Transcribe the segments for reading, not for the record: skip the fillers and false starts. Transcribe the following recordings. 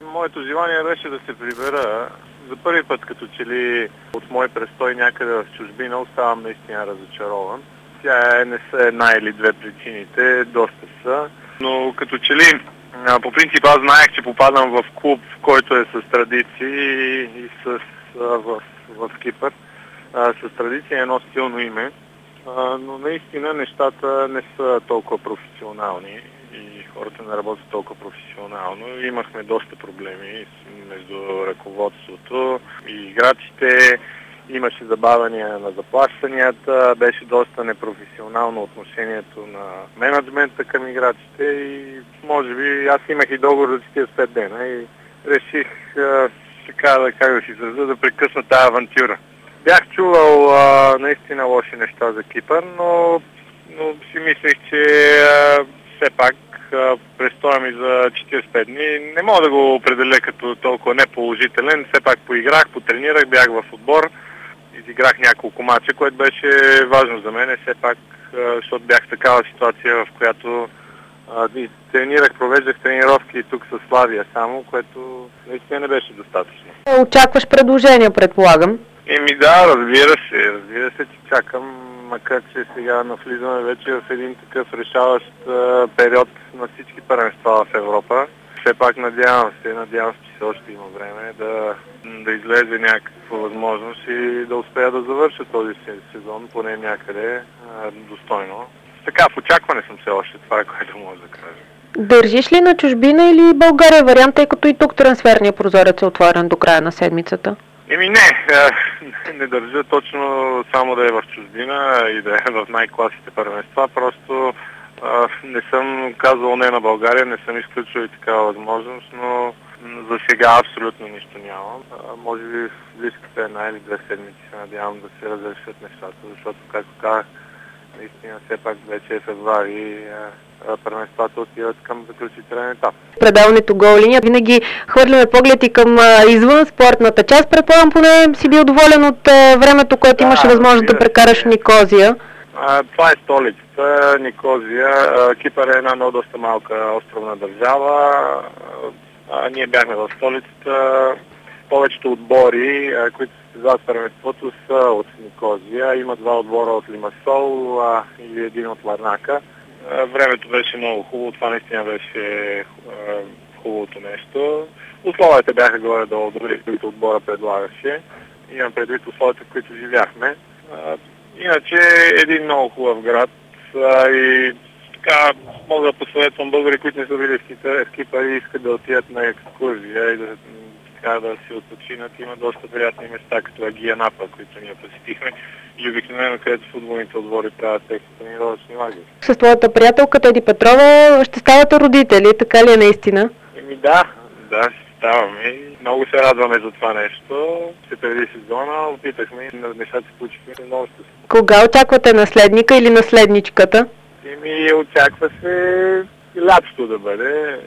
Моето желание беше да се прибера. За първи път, като че ли от мой престой някъде в чужбина, оставам наистина разочарован. Тя не са една или две причините, доста са. Но като че ли, по принцип аз знаех, че попадам в клуб, който е с традиции и в Кипър. С традиции едно стилно име. Но наистина нещата не са толкова професионални и хората не работят толкова професионално. Имахме доста проблеми между ръководството и играчите. Имаше забавяния на заплащанията, беше доста непрофесионално отношението на менеджмента към играчите и може би аз имах и договор за 45 дена и реших как да си изразя, да прекъсна тази авантюра. Бях чувал наистина лоши неща за Кипър, но си мислех, че все пак престоя ми за 45 дни. Не мога да го определя като толкова неположителен. Все пак поиграх, потренирах, бях в отбор, изиграх няколко мача, което беше важно за мен. Все пак, защото бях в такава ситуация, в която тренирах, провеждах тренировки тук с Славия само, което наистина не беше достатъчно. Очакваш предложения, предполагам? Да, разбира се, че чакам, макар че сега навлизаме вече в един такъв решаващ период на всички първенства в Европа. Все пак надявам се, че все още има време да излезе някаква възможност и да успея да завърша този сезон, поне някъде достойно. Така, в очакване съм все още, това е което може да кажа. Държиш ли на чужбина или България вариант, тъй като и тук трансферния прозорец е отворен до края на седмицата? Не държа точно само да е в чужбина и да е в най-класите първенства, просто не съм казал не на България, не съм изключил и такава възможност, но за сега абсолютно нищо нямам. Може би в близките една или две седмици се надявам да се разрешат нещата, защото, както казах, наистина все пак вече е февруари и първенствата отиват към заключителен етап. Предаването Гол линия винаги хвърляме поглед и към извън спортната част. Предполагам, поне си бил доволен от времето, което имаше възможност да прекараш в Никозия. Това е столицата, Никозия. Кипър е една много доста малка островна държава. Ние бяхме в столицата. Повечето отбори, които се състезават в първенството, са от Никозия. Има два отбора от Лимасол и един от Ларнака. Времето беше много хубаво, това наистина беше хубавото нещо. Условията бяха горе-долу добри, които отбора предлагаше. Имам предвид условията, в които живяхме. Иначе един много хубав град и така мога да посъветвам българи, които не са били в Кипър и искат да отидат на екскурзия и да си отпочинат. Има доста приятни места, като Агия Напа, които ние посетихме и обикновено, където футболните отбори правят техните тренировъчни лагери. С твоята приятелка Теди Петрова ще ставате родители, така ли е наистина? Да, ще ставаме. Много се радваме за това нещо. Ще преди сезона опитахме и нещата се получиха много щастливо. Кога очаквате наследника или наследничката? Очаква се лятото да бъде.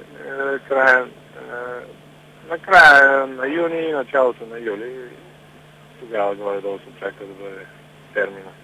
Накрая на юни, началото на юли. Тогава горе-долу се очаква да бъде термина.